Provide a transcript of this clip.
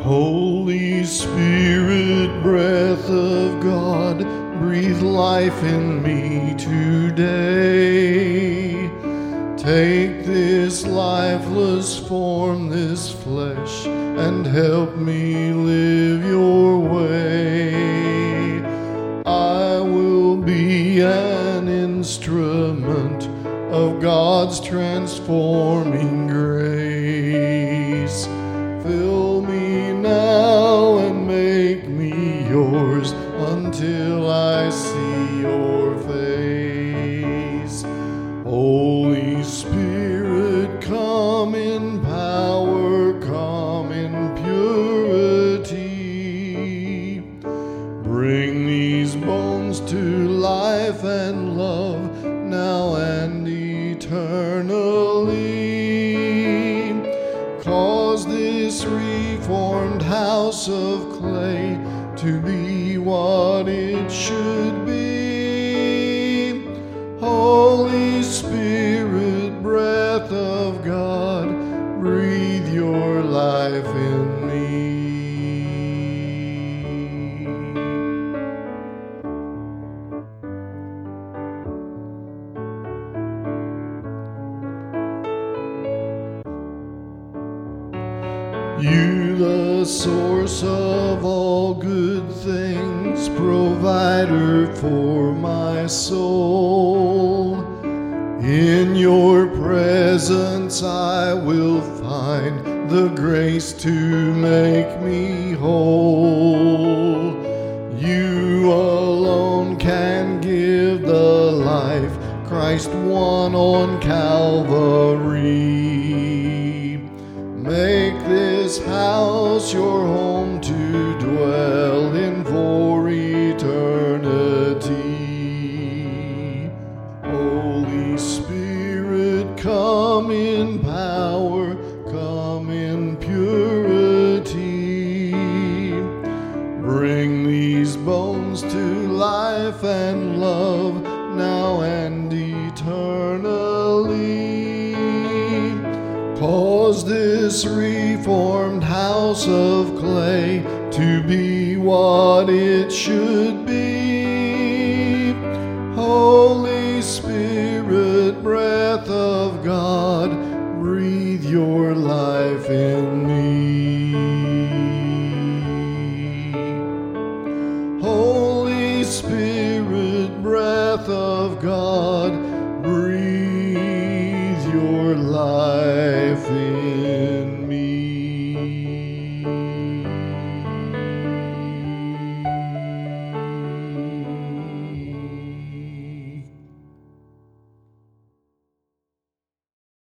Holy Spirit, breath of God, breathe life in me today. Take this lifeless form, this flesh, and help me live your way. I will be an instrument of God's transforming grace. Fill me now and make me yours until I see your face. Holy Spirit, come in power, come in purity. Bring these bones to life and love now and eternally. Cause this reformed house of clay to be what it should be. Holy Spirit, breath of God, breathe your life in me. You, the source of all good things, provider for my soul. In your presence I will find the grace to make me whole. You alone can give the life Christ won on Calvary. Make this house your home to dwell in for eternity. Holy Spirit, come in power, come in purity. Bring these bones to life and love now and eternally. Cause this reformed house of clay to be what it should be. Holy Spirit, breath of God, breathe your life in me. Holy Spirit, breath of God,